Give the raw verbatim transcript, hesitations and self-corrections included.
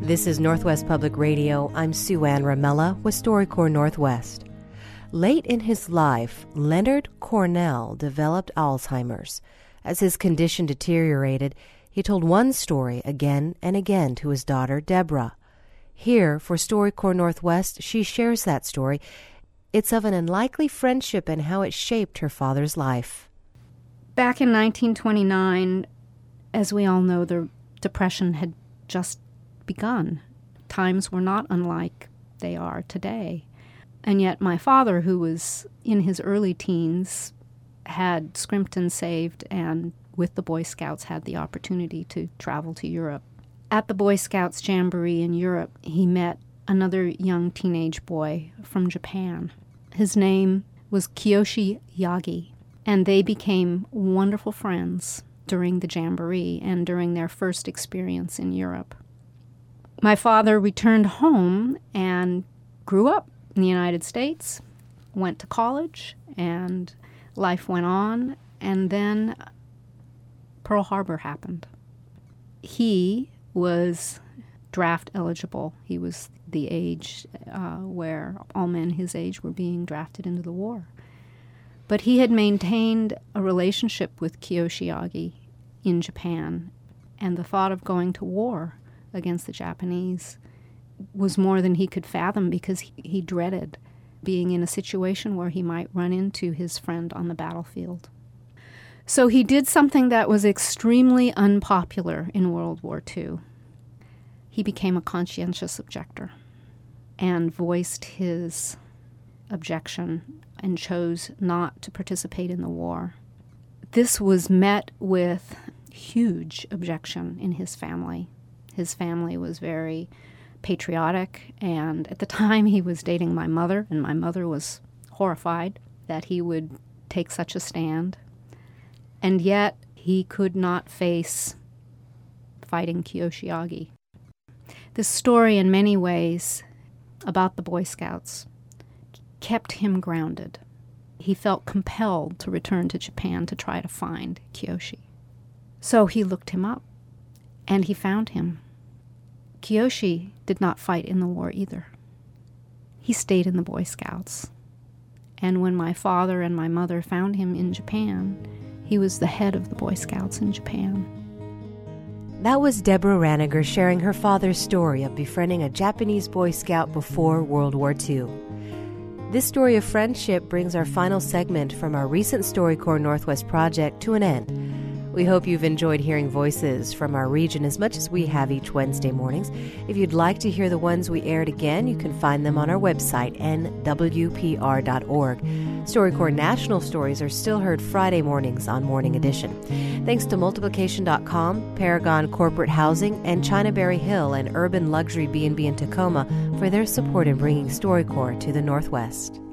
This is Northwest Public Radio. I'm Sue Ann Ramella with StoryCorps Northwest. Late in his life, Leonard Cornell developed Alzheimer's. As his condition deteriorated, he told one story again and again to his daughter, Deborah. Here, for StoryCorps Northwest, she shares that story. It's of an unlikely friendship and how it shaped her father's life. Back in nineteen twenty-nine, as we all know, the Depression had just begun. Times were not unlike they are today. And yet my father, who was in his early teens, had scrimped and saved and with the Boy Scouts had the opportunity to travel to Europe. At the Boy Scouts Jamboree in Europe, he met another young teenage boy from Japan. His name was Kiyoshi Yagi, and they became wonderful friends during the Jamboree and during their first experience in Europe. My father returned home and grew up in the United States, went to college, and life went on, and then Pearl Harbor happened. He was draft eligible. He was the age uh, where all men his age were being drafted into the war. But he had maintained a relationship with Kiyoshi Yagi in Japan, and the thought of going to war against the Japanese was more than he could fathom because he, he dreaded being in a situation where he might run into his friend on the battlefield. So he did something that was extremely unpopular in World War Two. He became a conscientious objector and voiced his objection and chose not to participate in the war. This was met with huge objection in his family. His family was very patriotic, and at the time he was dating my mother, and my mother was horrified that he would take such a stand. And yet he could not face fighting Kiyoshi Yagi. This story, in many ways, about the Boy Scouts kept him grounded. He felt compelled to return to Japan to try to find Kiyoshi. So he looked him up, and he found him. Kiyoshi did not fight in the war either. He stayed in the Boy Scouts. And when my father and my mother found him in Japan, he was the head of the Boy Scouts in Japan. That was Deborah Raniger sharing her father's story of befriending a Japanese Boy Scout before World War Two. This story of friendship brings our final segment from our recent StoryCorps Northwest project to an end. We hope you've enjoyed hearing voices from our region as much as we have each Wednesday mornings. If you'd like to hear the ones we aired again, you can find them on our website, N W P R dot org. StoryCorps National Stories are still heard Friday mornings on Morning Edition. Thanks to Multiplication dot com, Paragon Corporate Housing, and China Berry Hill and Urban Luxury B and B in Tacoma for their support in bringing StoryCorps to the Northwest.